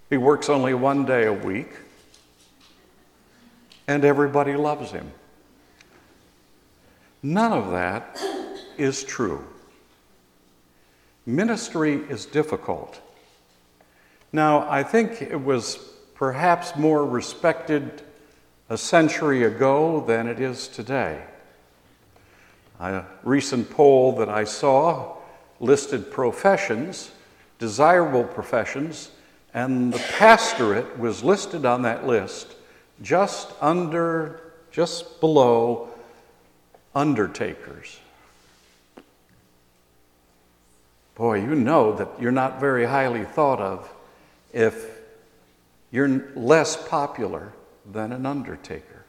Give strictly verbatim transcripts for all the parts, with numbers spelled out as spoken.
He works only one day a week, and everybody loves him. None of that is true. Ministry is difficult. Now, I think it was perhaps more respected a century ago than it is today. A recent poll that I saw listed professions, desirable professions, and the pastorate was listed on that list just under, just below undertakers. Boy, you know that you're not very highly thought of if you're less popular than an undertaker.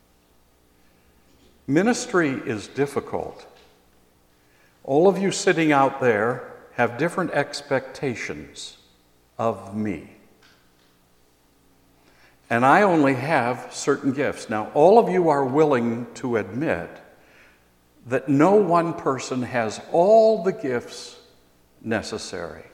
Ministry is difficult. All of you sitting out there have different expectations of me. And I only have certain gifts. Now, all of you are willing to admit that no one person has all the gifts necessary.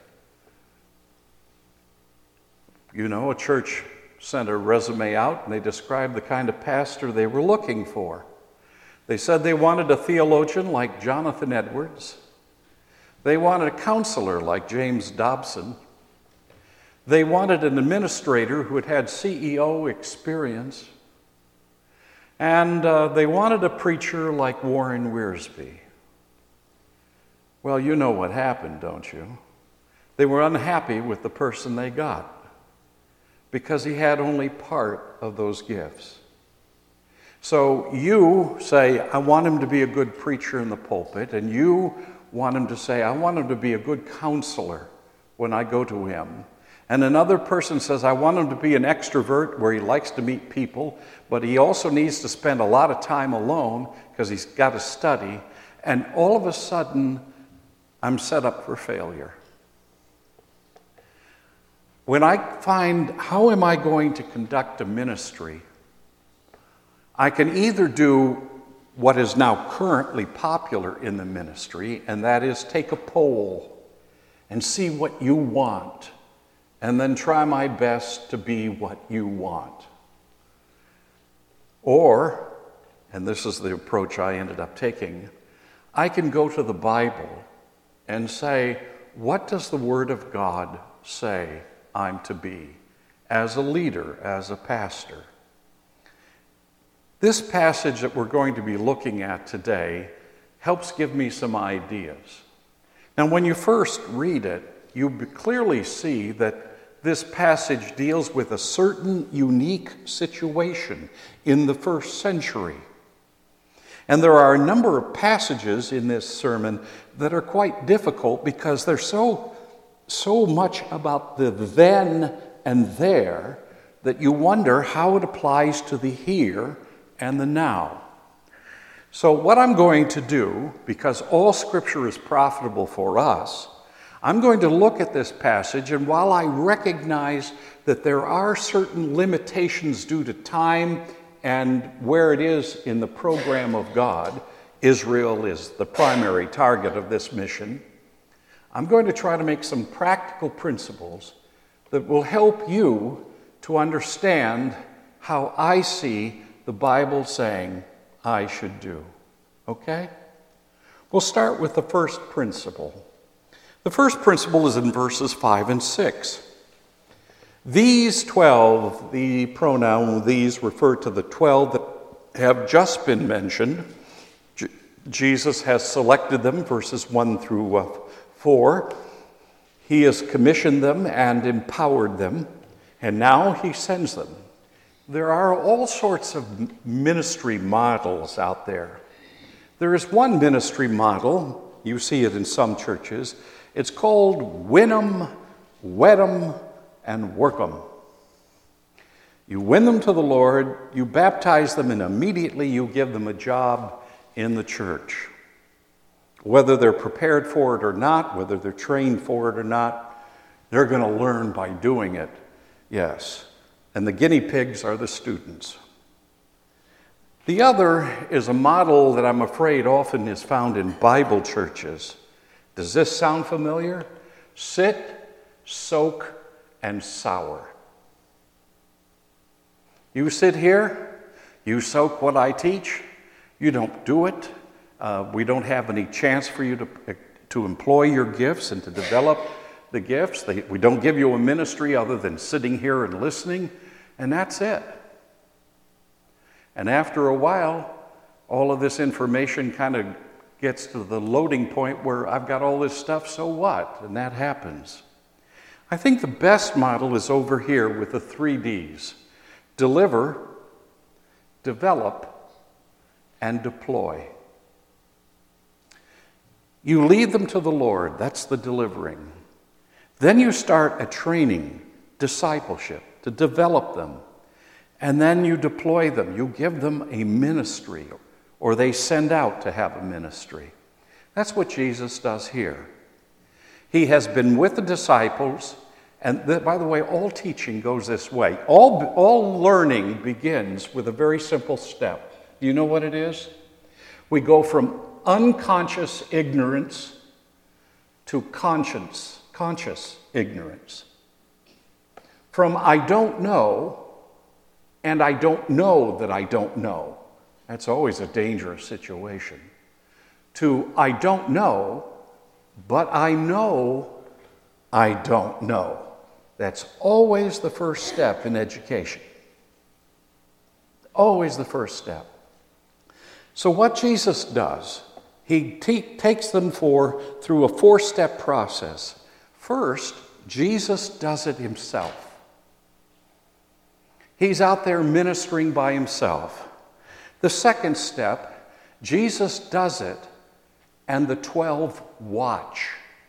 You know, a church sent a resume out and they described the kind of pastor they were looking for. They said they wanted a theologian like Jonathan Edwards. They wanted a counselor like James Dobson. They wanted an administrator who had had C E O experience. And uh, they wanted a preacher like Warren Wiersbe. Well, you know what happened, don't you? They were unhappy with the person they got because he had only part of those gifts. So you say, I want him to be a good preacher in the pulpit, and you want him to say, I want him to be a good counselor when I go to him. And another person says, I want him to be an extrovert where he likes to meet people, but he also needs to spend a lot of time alone because he's got to study. And all of a sudden, I'm set up for failure. When I find, how am I going to conduct a ministry? I can either do what is now currently popular in the ministry, and that is take a poll and see what you want, and then try my best to be what you want. Or, and this is the approach I ended up taking, I can go to the Bible and say, what does the Word of God say I'm to be as a leader, as a pastor? This passage that we're going to be looking at today helps give me some ideas. Now, when you first read it, you clearly see that this passage deals with a certain unique situation in the first century. And there are a number of passages in this sermon that are quite difficult because they're so, so much about the then and there that you wonder how it applies to the here and the now. So what I'm going to do, because all Scripture is profitable for us, I'm going to look at this passage, and while I recognize that there are certain limitations due to time and where it is in the program of God, Israel is the primary target of this mission, I'm going to try to make some practical principles that will help you to understand how I see the Bible saying I should do. Okay? We'll start with the first principle. The first principle is in verses five and six. These twelve, the pronoun these refer to the twelve that have just been mentioned. J- Jesus has selected them, verses one through uh, four. He has commissioned them and empowered them, and now he sends them. There are all sorts of ministry models out there. There is one ministry model, you see it in some churches. It's called win 'em, wed 'em, and work 'em. You win them to the Lord, you baptize them, and immediately you give them a job in the church. Whether they're prepared for it or not, whether they're trained for it or not, they're going to learn by doing it, yes. And the guinea pigs are the students. The other is a model that I'm afraid often is found in Bible churches. Does this sound familiar? Sit, soak, and sour. You sit here, you soak what I teach, you don't do it. Uh, we don't have any chance for you to, to employ your gifts and to develop the gifts. They, we don't give you a ministry other than sitting here and listening, and that's it. And after a while, all of this information kind of gets to the loading point where I've got all this stuff, so what? And that happens. I think the best model is over here with the three D's. Deliver, develop, and deploy. You lead them to the Lord. That's the delivering. Then you start a training, discipleship, to develop them. And then you deploy them. You give them a ministry, or they send out to have a ministry. That's what Jesus does here. He has been with the disciples, and the, by the way, all teaching goes this way. All, all learning begins with a very simple step. Do you know what it is? We go from unconscious ignorance to conscience, conscious ignorance. From I don't know, and I don't know that I don't know. That's always a dangerous situation. To I don't know, but I know I don't know. That's always the first step in education. Always the first step. So what Jesus does, he te- takes them for through a four-step process. First, Jesus does it himself. He's out there ministering by himself. The second step, Jesus does it, and the twelve watch.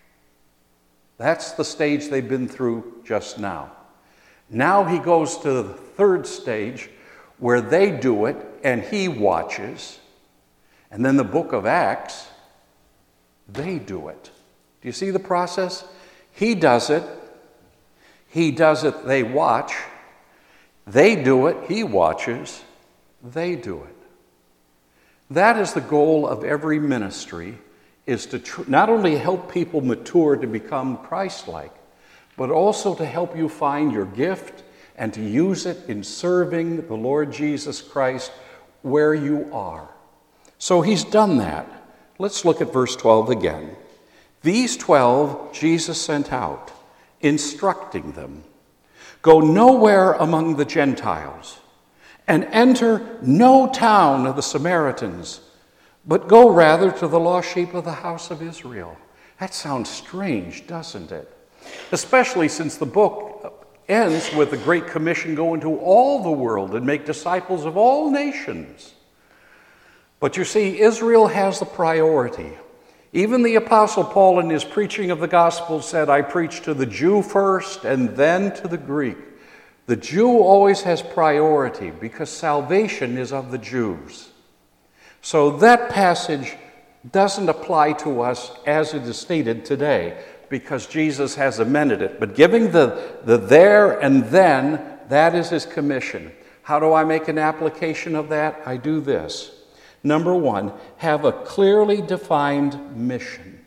That's the stage they've been through just now. Now he goes to the third stage where they do it, and he watches. And then the book of Acts, they do it. Do you see the process? He does it. He does it, they watch. They do it, he watches, they do it. That is the goal of every ministry, is to tr- not only help people mature to become Christ-like, but also to help you find your gift and to use it in serving the Lord Jesus Christ where you are. So he's done that. Let's look at verse twelve again. These twelve Jesus sent out, instructing them. Go nowhere among the Gentiles, and enter no town of the Samaritans, but go rather to the lost sheep of the house of Israel. That sounds strange, doesn't it? Especially since the book ends with the Great Commission, go into all the world and make disciples of all nations. But you see, Israel has the priority. Even the Apostle Paul in his preaching of the gospel said, I preach to the Jew first and then to the Greek. The Jew always has priority because salvation is of the Jews. So that passage doesn't apply to us as it is stated today because Jesus has amended it. But giving the, the there and then, that is his commission. How do I make an application of that? I do this. Number one, have a clearly defined mission.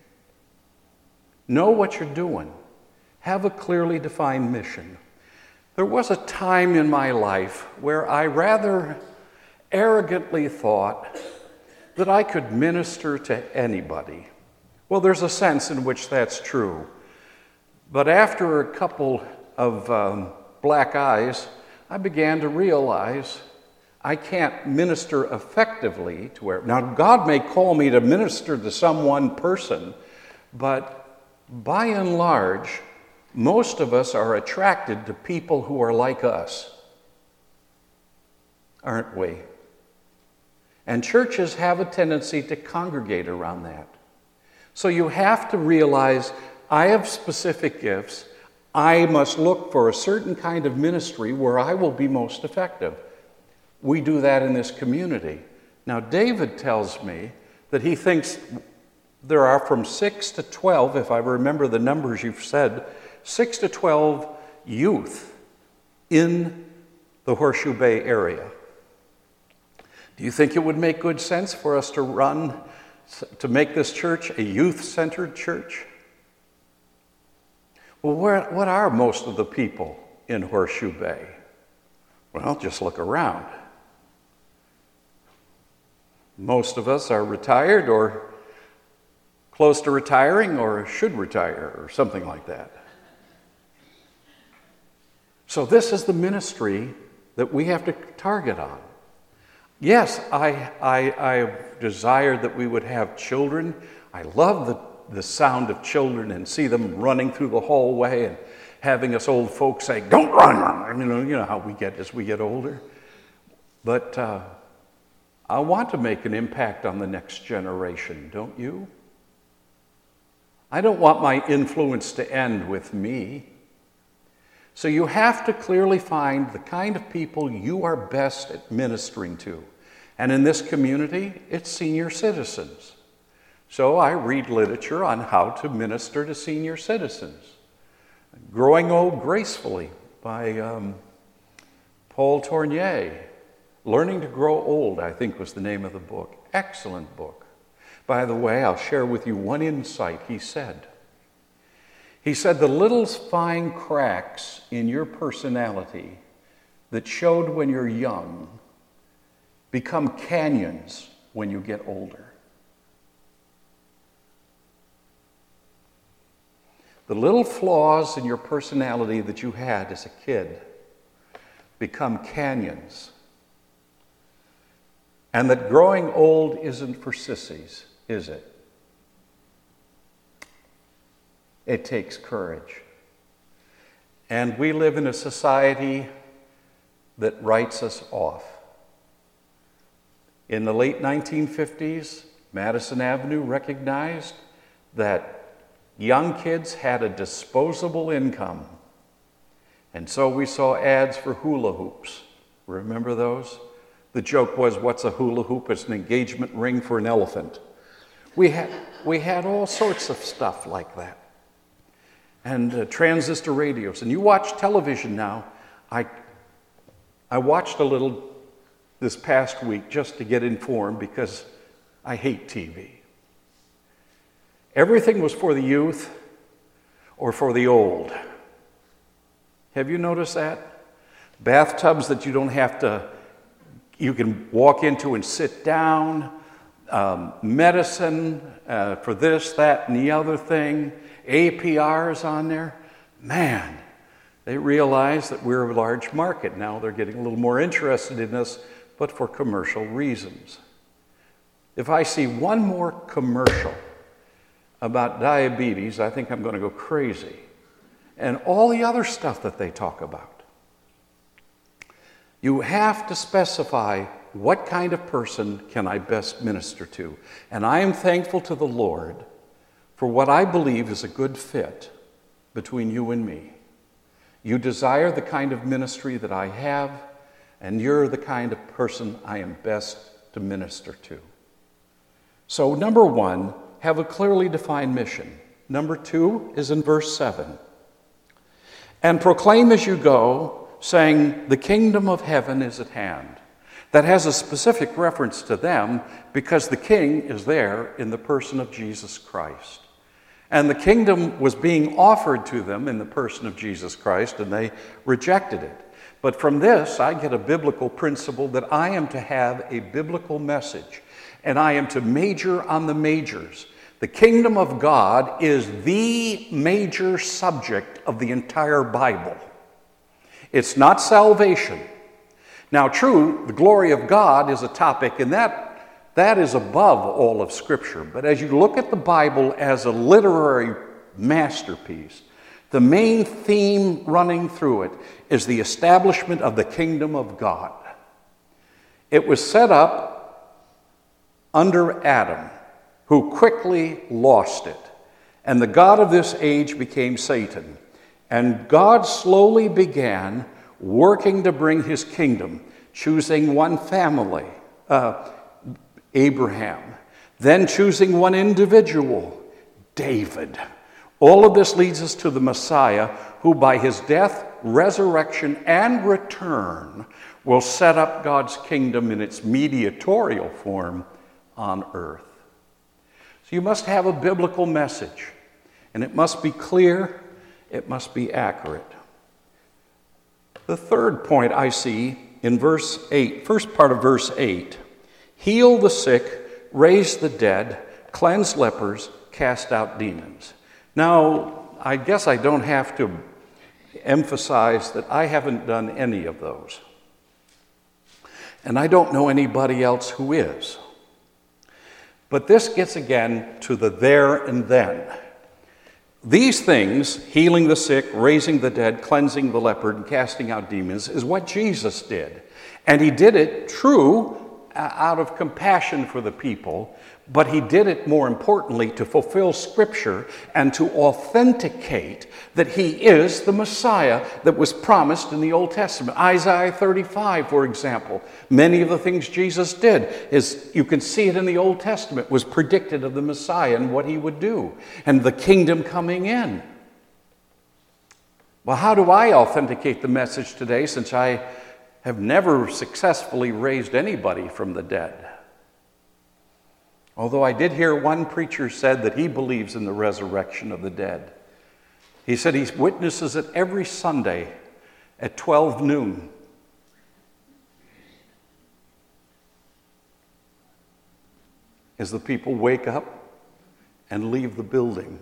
Know what you're doing. Have a clearly defined mission. There was a time in my life where I rather arrogantly thought that I could minister to anybody. Well, there's a sense in which that's true. But after a couple of um, black eyes, I began to realize I can't minister effectively to where. Now, God may call me to minister to some one person, but by and large, most of us are attracted to people who are like us, aren't we? And churches have a tendency to congregate around that. So you have to realize, I have specific gifts. I must look for a certain kind of ministry where I will be most effective. We do that in this community. Now, David tells me that he thinks there are from six to twelve, if I remember the numbers you've said, six to twelve youth in the Horseshoe Bay area. Do you think it would make good sense for us to run, to make this church a youth-centered church? Well, where, what are most of the people in Horseshoe Bay? Well, just look around. Most of us are retired or close to retiring or should retire or something like that. So this is the ministry that we have to target on. Yes, I, I, I desired that we would have children. I love the, the sound of children and see them running through the hallway and having us old folks say, "Don't run, run." You know, you know how we get as we get older. But uh, I want to make an impact on the next generation, don't you? I don't want my influence to end with me. So you have to clearly find the kind of people you are best at ministering to. And in this community, it's senior citizens. So I read literature on how to minister to senior citizens. Growing Old Gracefully by um, Paul Tournier. Learning to Grow Old, I think was the name of the book. Excellent book. By the way, I'll share with you one insight he said. He said, the little fine cracks in your personality that showed when you're young become canyons when you get older. The little flaws in your personality that you had as a kid become canyons. And that growing old isn't for sissies, is it? It takes courage. And we live in a society that writes us off. In the late nineteen fifties, Madison Avenue recognized that young kids had a disposable income. And so we saw ads for hula hoops. Remember those? The joke was, what's a hula hoop? It's an engagement ring for an elephant. We had, we had all sorts of stuff like that. And uh, transistor radios. And you watch television now. I, I watched a little this past week just to get informed because I hate T V. Everything was for the youth or for the old. Have you noticed that? Bathtubs that you don't have to, you can walk into and sit down. Um, medicine uh, for this, that, and the other thing. A P Rs on there. Man, they realize that we're a large market. Now they're getting a little more interested in us, but for commercial reasons. If I see one more commercial about diabetes, I think I'm going to go crazy. And all the other stuff that they talk about. You have to specify what kind of person can I best minister to. And I am thankful to the Lord for what I believe is a good fit between you and me. You desire the kind of ministry that I have, and you're the kind of person I am best to minister to. So number one, have a clearly defined mission. Number two is in verse seven. And proclaim as you go, saying, the kingdom of heaven is at hand. That has a specific reference to them because the king is there in the person of Jesus Christ. And the kingdom was being offered to them in the person of Jesus Christ, and they rejected it. But from this, I get a biblical principle that I am to have a biblical message, and I am to major on the majors. The kingdom of God is the major subject of the entire Bible. It's not salvation. Now, true, the glory of God is a topic, and that That is above all of Scripture. But as you look at the Bible as a literary masterpiece, the main theme running through it is the establishment of the kingdom of God. It was set up under Adam, who quickly lost it. And the god of this age became Satan. And God slowly began working to bring his kingdom, choosing one family, uh, Abraham, then choosing one individual, David. All of this leads us to the Messiah, who by his death, resurrection, and return will set up God's kingdom in its mediatorial form on earth. So you must have a biblical message, and it must be clear, it must be accurate. The third point I see in verse eight, first part of verse eight, heal the sick, raise the dead, cleanse lepers, cast out demons. Now, I guess I don't have to emphasize that I haven't done any of those. And I don't know anybody else who is. But this gets again to the there and then. These things, healing the sick, raising the dead, cleansing the leper, and casting out demons, is what Jesus did. And he did it, true, out of compassion for the people, but he did it, more importantly, to fulfill Scripture and to authenticate that he is the Messiah that was promised in the Old Testament. Isaiah thirty-five, for example, many of the things Jesus did, is you can see it in the Old Testament, was predicted of the Messiah and what he would do, and the kingdom coming in. Well, how do I authenticate the message today, since I have never successfully raised anybody from the dead? Although I did hear one preacher said that he believes in the resurrection of the dead. He said he witnesses it every Sunday at twelve noon. As the people wake up and leave the building.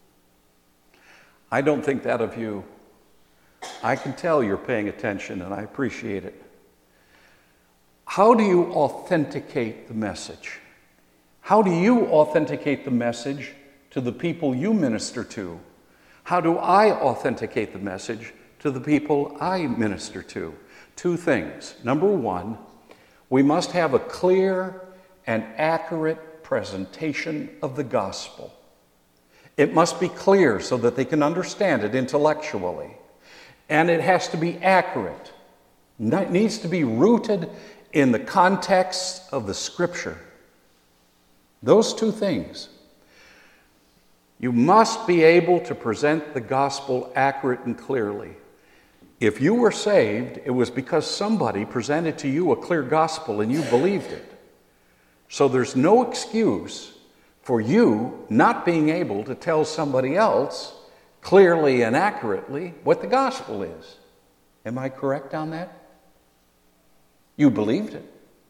I don't think that of you. I can tell you're paying attention, and I appreciate it. How do you authenticate the message? How do you authenticate the message to the people you minister to? How do I authenticate the message to the people I minister to? Two things. Number one, we must have a clear and accurate presentation of the gospel. It must be clear so that they can understand it intellectually. And it has to be accurate. It needs to be rooted in the context of the Scripture. Those two things. You must be able to present the gospel accurate and clearly. If you were saved, it was because somebody presented to you a clear gospel and you believed it. So there's no excuse for you not being able to tell somebody else clearly and accurately what the gospel is. Am I correct on that? You believed it.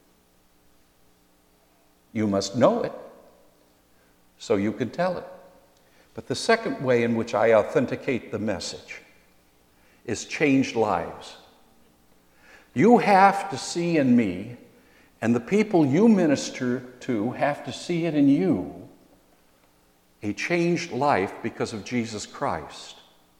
You must know it so you can tell it. But the second way in which I authenticate the message is changed lives. You have to see in me, and the people you minister to have to see it in you, a changed life because of Jesus Christ.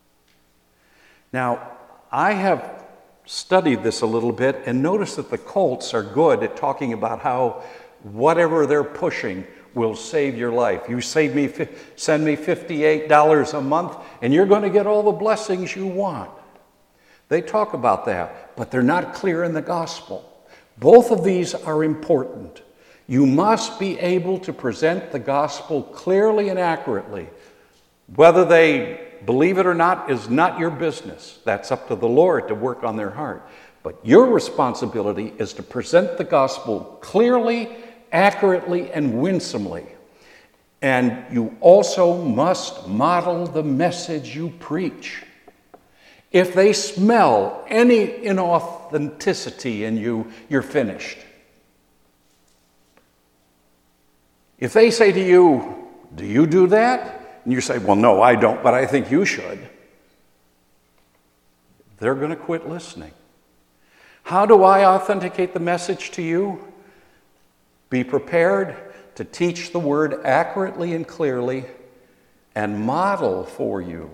Now, I have studied this a little bit and noticed that the cults are good at talking about how whatever they're pushing will save your life. You save me, send me fifty-eight dollars a month, and you're going to get all the blessings you want. They talk about that, but they're not clear in the gospel. Both of these are important. You must be able to present the gospel clearly and accurately. Whether they believe it or not is not your business. That's up to the Lord to work on their heart. But your responsibility is to present the gospel clearly, accurately, and winsomely. And you also must model the message you preach. If they smell any inauthenticity in you, you're finished. If they say to you, "Do you do that?" and you say, "Well, no, I don't, but I think you should," they're going to quit listening. How do I authenticate the message to you? Be prepared to teach the word accurately and clearly and model for you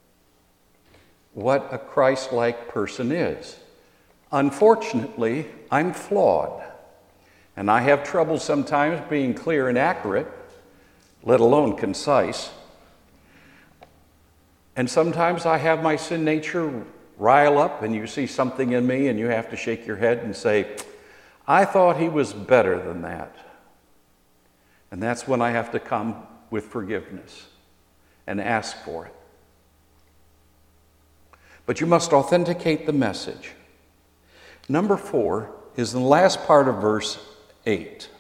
what a Christ-like person is. Unfortunately, I'm flawed, and I have trouble sometimes being clear and accurate, let alone concise. And sometimes I have my sin nature rile up, and you see something in me, and you have to shake your head and say, "I thought he was better than that." And that's when I have to come with forgiveness and ask for it. But you must authenticate the message. Number four is in the last part of verse eight.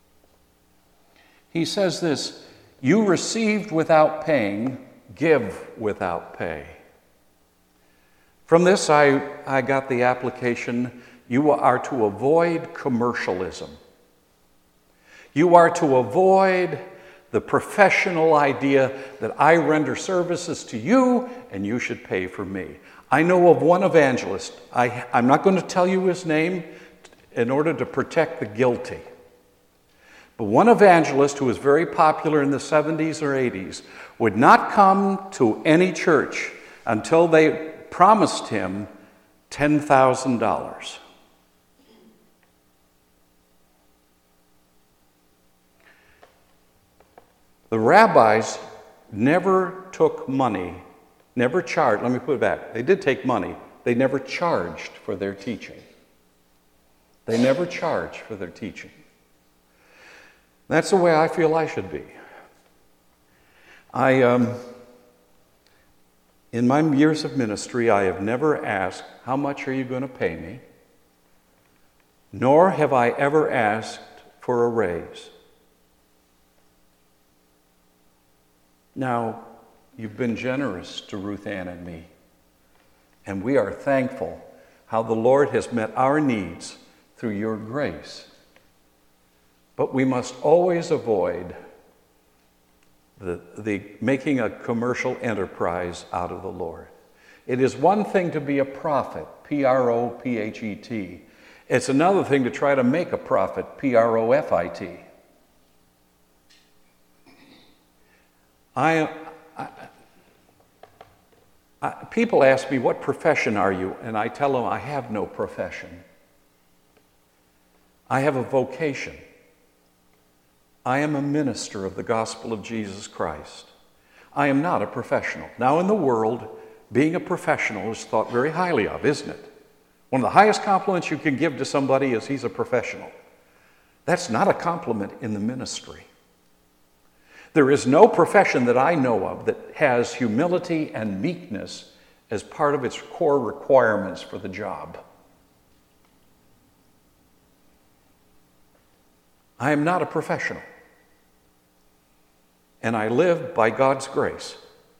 He says this, "You received without paying, give without pay." From this, I, I got the application, you are to avoid commercialism. You are to avoid the professional idea that I render services to you and you should pay for me. I know of one evangelist, I, I'm not going to tell you his name in order to protect the guilty, but one evangelist who was very popular in the seventies or eighties would not come to any church until they promised him ten thousand dollars. The rabbis never took money, never charged. Let me put it back. They did take money. They never charged for their teaching. They never charged for their teaching. That's the way I feel I should be. I, um, in my years of ministry, I have never asked, how much are you going to pay me? Nor have I ever asked for a raise. Now, you've been generous to Ruth Ann and me, and we are thankful how the Lord has met our needs through your grace. But we must always avoid the, the making a commercial enterprise out of the Lord. It is one thing to be a prophet, P R O P H E T. It's another thing to try to make a profit, P R O F I T. I, I, I, people ask me, what profession are you? And I tell them, I have no profession. I have a vocation. I am a minister of the gospel of Jesus Christ. I am not a professional. Now, in the world, being a professional is thought very highly of, isn't it? One of the highest compliments you can give to somebody is he's a professional. That's not a compliment in the ministry. There is no profession that I know of that has humility and meekness as part of its core requirements for the job. I am not a professional. And I live by God's grace.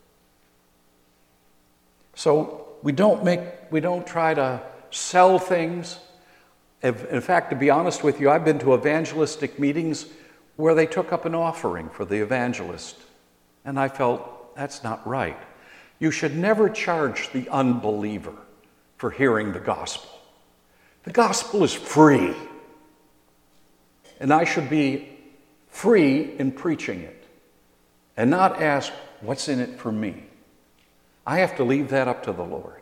So we don't make, we don't try to sell things. In fact, to be honest with you, I've been to evangelistic meetings where they took up an offering for the evangelist. And I felt, that's not right. You should never charge the unbeliever for hearing the gospel. The gospel is free. And I should be free in preaching it and not ask, what's in it for me? I have to leave that up to the Lord.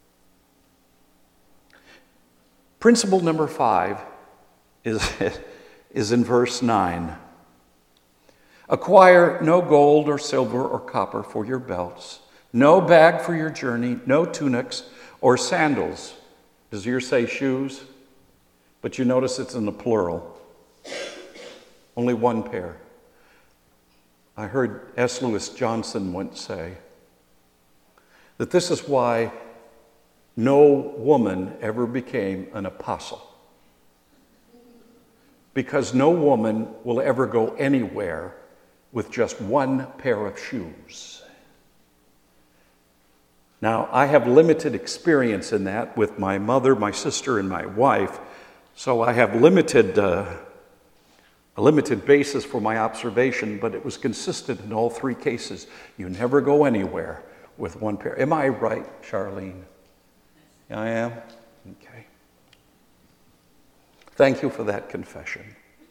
Principle number five is, is in verse nine. Acquire no gold or silver or copper for your belts, no bag for your journey, no tunics or sandals. Does yours say shoes? But you notice it's in the plural. Only one pair. I heard S. Lewis Johnson once say that this is why no woman ever became an apostle. Because no woman will ever go anywhere with just one pair of shoes. Now, I have limited experience in that with my mother, my sister, and my wife, so I have limited uh, a limited basis for my observation, but it was consistent in all three cases. You never go anywhere with one pair. Am I right, Charlene? I am? Okay. Thank you for that confession.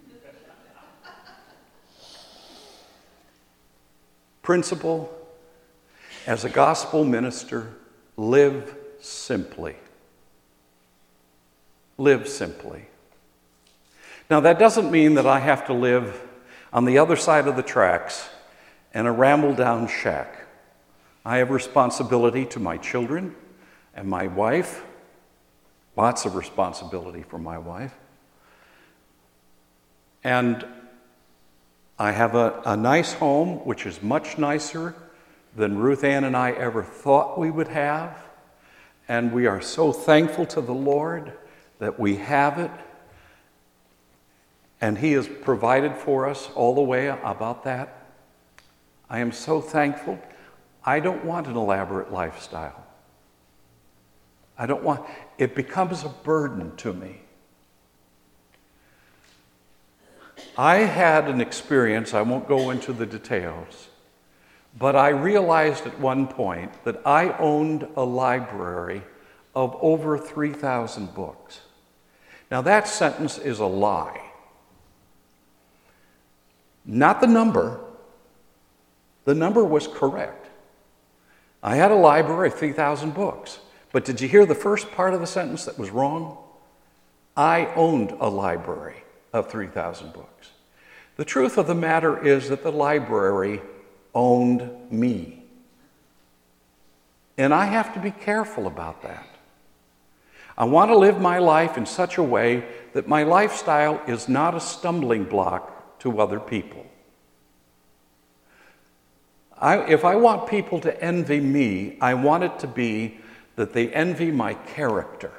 Principle, as a gospel minister, live simply. Live simply. Now, that doesn't mean that I have to live on the other side of the tracks in a ramble-down shack. I have responsibility to my children and my wife, lots of responsibility for my wife. And I have a, a nice home, which is much nicer than Ruth Ann and I ever thought we would have. And we are so thankful to the Lord that we have it. And He has provided for us all the way about that. I am so thankful. I don't want an elaborate lifestyle. I don't want, it becomes a burden to me. I had an experience, I won't go into the details, but I realized at one point that I owned a library of over three thousand books. Now that sentence is a lie. Not the number. The number was correct. I had a library of three thousand books. But did you hear the first part of the sentence that was wrong? I owned a library of three thousand books. The truth of the matter is that the library owned me. And I have to be careful about that. I want to live my life in such a way that my lifestyle is not a stumbling block to other people. I, if I want people to envy me, I want it to be that they envy my character.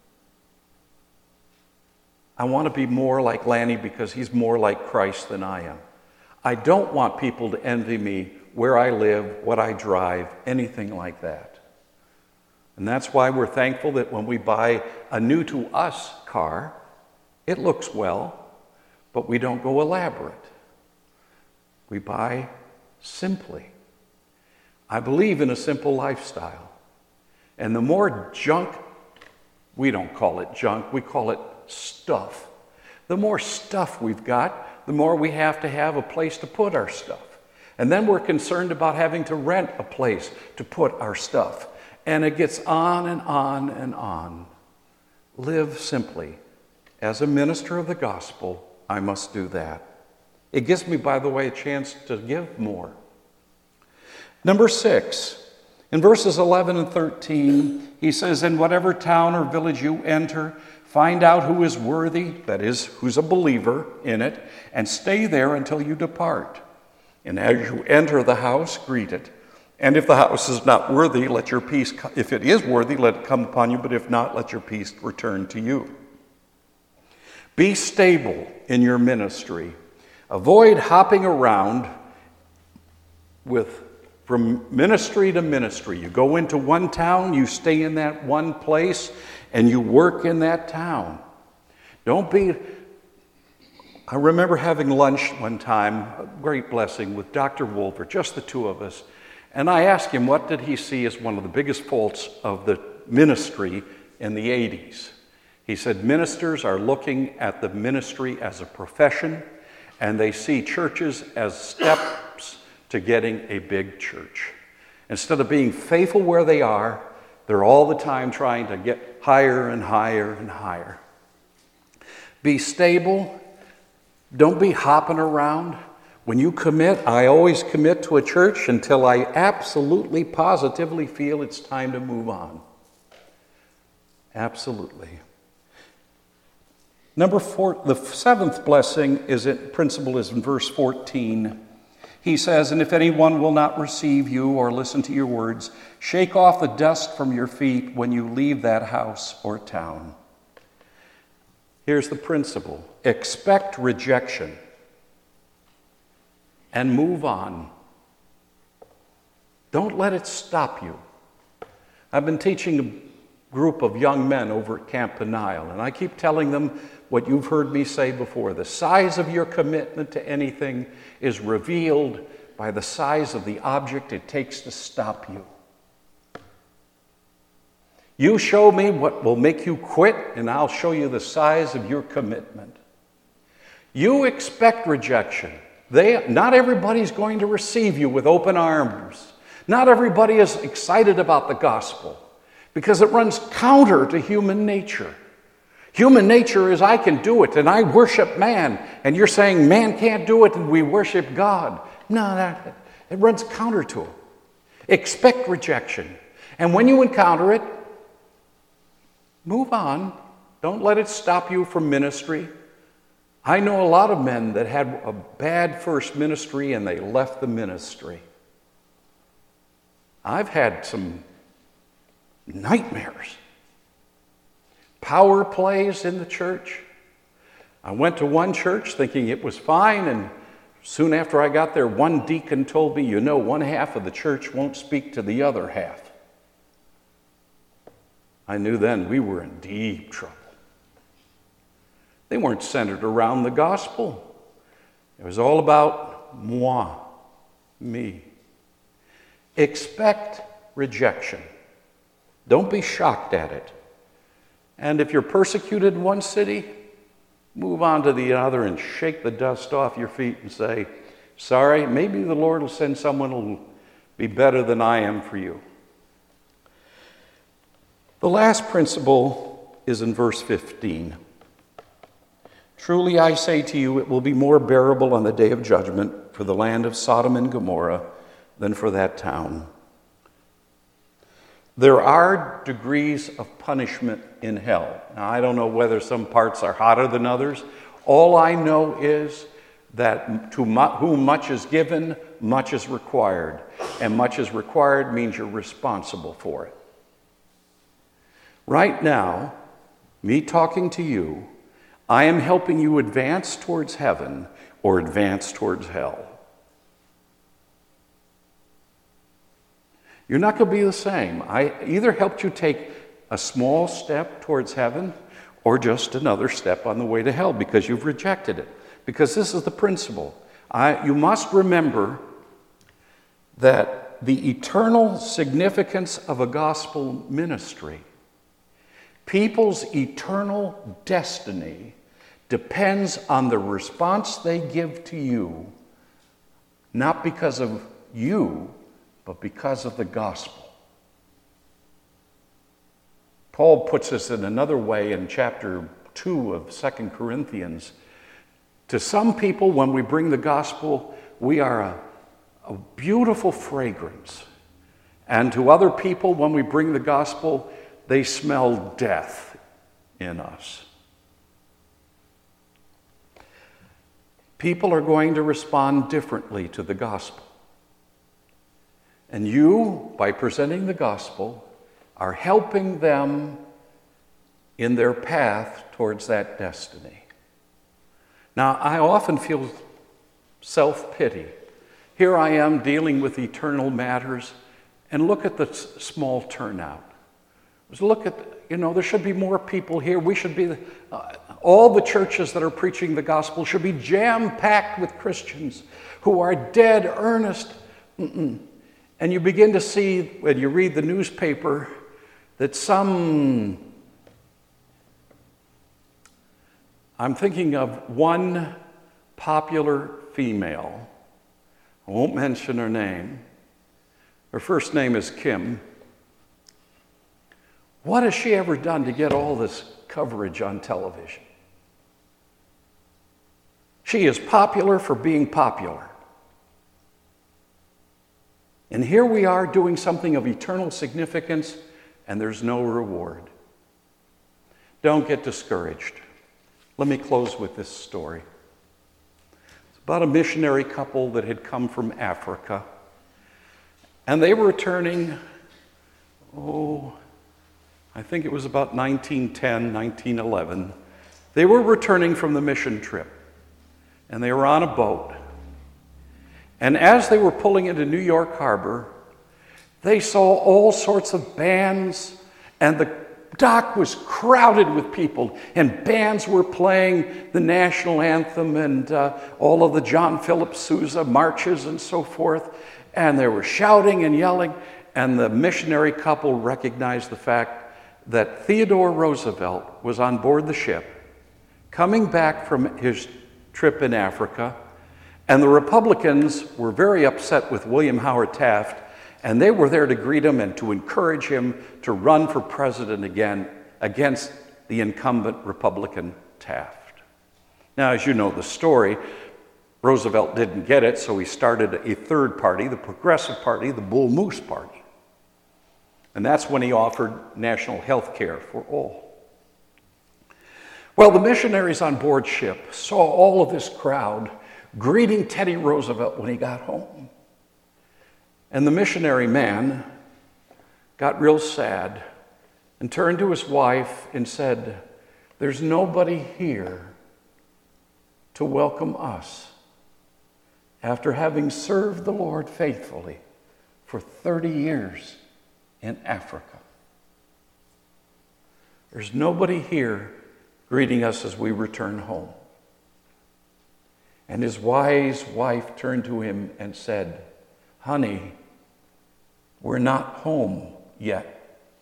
I want to be more like Lanny because he's more like Christ than I am. I don't want people to envy me where I live, what I drive, anything like that. And that's why we're thankful that when we buy a new to us car, it looks well, but we don't go elaborate. We buy simply. I believe in a simple lifestyle. And the more junk, we don't call it junk, we call it stuff. The more stuff we've got, the more we have to have a place to put our stuff. And then we're concerned about having to rent a place to put our stuff. And it gets on and on and on. Live simply. As a minister of the gospel, I must do that. It gives me, by the way, a chance to give more. Number six, in verses eleven and thirteen, he says, in whatever town or village you enter, find out who is worthy, that is, who's a believer in it, and stay there until you depart. And as you enter the house, greet it. And if the house is not worthy, let your peace, if it is worthy, let it come upon you, but if not, let your peace return to you. Be stable in your ministry. Avoid hopping around with from ministry to ministry. You go into one town, you stay in that one place, and you work in that town. Don't be... I remember having lunch one time, a great blessing, with Doctor Wolfer, just the two of us. And I asked him, what did he see as one of the biggest faults of the ministry in the eighties? He said, ministers are looking at the ministry as a profession, and they see churches as steps to getting a big church. Instead of being faithful where they are, they're all the time trying to get higher and higher and higher. Be stable. Don't be hopping around. When you commit, I always commit to a church until I absolutely, positively feel it's time to move on. Absolutely. Number four, the seventh blessing is it, principle is in verse fourteen. He says, and if anyone will not receive you or listen to your words, shake off the dust from your feet when you leave that house or town. Here's the principle. Expect rejection and move on. Don't let it stop you. I've been teaching a group of young men over at Camp Peniel, and I keep telling them what you've heard me say before. The size of your commitment to anything is revealed by the size of the object it takes to stop you. You show me what will make you quit, and I'll show you the size of your commitment. You expect rejection. They, not everybody's going to receive you with open arms. Not everybody is excited about the gospel because it runs counter to human nature. Human nature is I can do it and I worship man, and you're saying man can't do it and we worship God. No, that, it runs counter to it. Expect rejection. And when you encounter it, move on. Don't let it stop you from ministry. I know a lot of men that had a bad first ministry and they left the ministry. I've had some nightmares. Power plays in the church. I went to one church thinking it was fine, and soon after I got there, one deacon told me, you know, one half of the church won't speak to the other half. I knew then we were in deep trouble. They weren't centered around the gospel. It was all about moi, me. Expect rejection. Don't be shocked at it. And if you're persecuted in one city, move on to the other and shake the dust off your feet and say, sorry, maybe the Lord will send someone who will be better than I am for you. The last principle is in verse fifteen. Truly I say to you, it will be more bearable on the day of judgment for the land of Sodom and Gomorrah than for that town. There are degrees of punishment in hell. Now, I don't know whether some parts are hotter than others. All I know is that to whom much is given, much is required. And much is required means you're responsible for it. Right now, me talking to you, I am helping you advance towards heaven or advance towards hell. You're not going to be the same. I either helped you take a small step towards heaven or just another step on the way to hell because you've rejected it. Because this is the principle. I, you must remember that the eternal significance of a gospel ministry, people's eternal destiny, depends on the response they give to you, not because of you, but because of the gospel. Paul puts this in another way in chapter two of Second Corinthians. To some people, when we bring the gospel, we are a, a beautiful fragrance. And to other people, when we bring the gospel, they smell death in us. People are going to respond differently to the gospel. And you, by presenting the gospel, are helping them in their path towards that destiny. Now, I often feel self-pity. Here I am dealing with eternal matters, and look at the s- small turnout. Just look at, you know, there should be more people here. We should be, the, uh, all the churches that are preaching the gospel should be jam-packed with Christians who are dead earnest. Mm-mm. And you begin to see, when you read the newspaper, that some, I'm thinking of one popular female, I won't mention her name. Her first name is Kim. What has she ever done to get all this coverage on television? She is popular for being popular. And here we are doing something of eternal significance, and there's no reward. Don't get discouraged. Let me close with this story. It's about a missionary couple that had come from Africa, and they were returning, oh, I think it was about nineteen ten, nineteen eleven. They were returning from the mission trip, and they were on a boat. And as they were pulling into New York Harbor, they saw all sorts of bands, and the dock was crowded with people, and bands were playing the national anthem and uh, all of the John Philip Sousa marches and so forth, and they were shouting and yelling, and the missionary couple recognized the fact that Theodore Roosevelt was on board the ship, coming back from his trip in Africa. And the Republicans were very upset with William Howard Taft, and they were there to greet him and to encourage him to run for president again against the incumbent Republican Taft. Now, as you know the story, Roosevelt didn't get it, so he started a third party, the Progressive Party, the Bull Moose Party. And that's when he offered national health care for all. Well, the missionaries on board ship saw all of this crowd greeting Teddy Roosevelt when he got home. And the missionary man got real sad and turned to his wife and said, "There's nobody here to welcome us after having served the Lord faithfully for thirty years in Africa." There's nobody here greeting us as we return home. And his wise wife turned to him and said, "Honey, we're not home yet."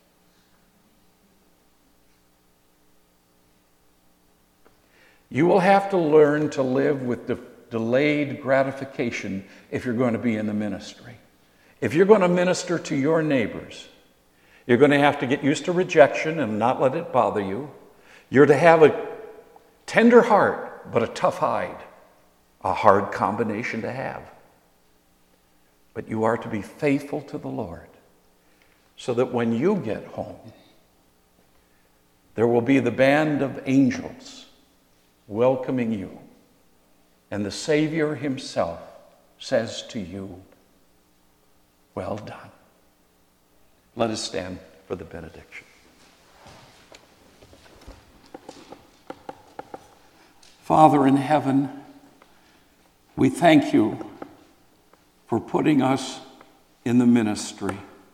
You will have to learn to live with de- delayed gratification if you're going to be in the ministry. If you're going to minister to your neighbors, you're going to have to get used to rejection and not let it bother you. You're to have a tender heart, but a tough hide. A hard combination to have. But you are to be faithful to the Lord so that when you get home, there will be the band of angels welcoming you. And the Savior himself says to you, "Well done." Let us stand for the benediction. Father in heaven, we thank you for putting us in the ministry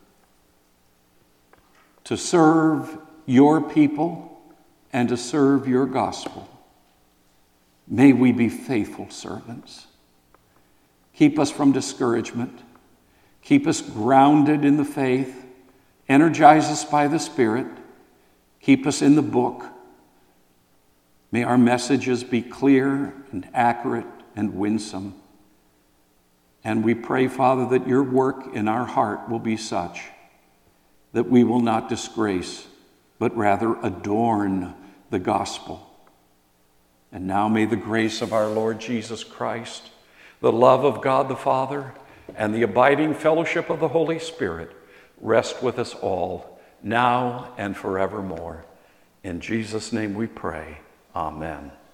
to serve your people and to serve your gospel. May we be faithful servants. Keep us from discouragement. Keep us grounded in the faith. Energize us by the Spirit. Keep us in the book. May our messages be clear and accurate and winsome. And we pray, Father, that your work in our heart will be such that we will not disgrace, but rather adorn the gospel. And now may the grace of our Lord Jesus Christ, the love of God the Father, and the abiding fellowship of the Holy Spirit rest with us all, now and forevermore. In Jesus' name we pray. Amen.